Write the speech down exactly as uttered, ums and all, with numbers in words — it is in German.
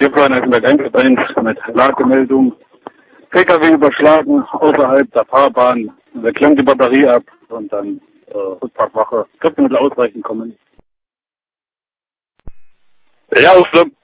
Wir fahren also mit eins eins mit Lagemeldung. P K W überschlagen außerhalb der Fahrbahn. Da klemmt die Batterie ab und dann äh, Rückfahrtwache. Kräftemittel ausreichend kommen. Ja, Ausland.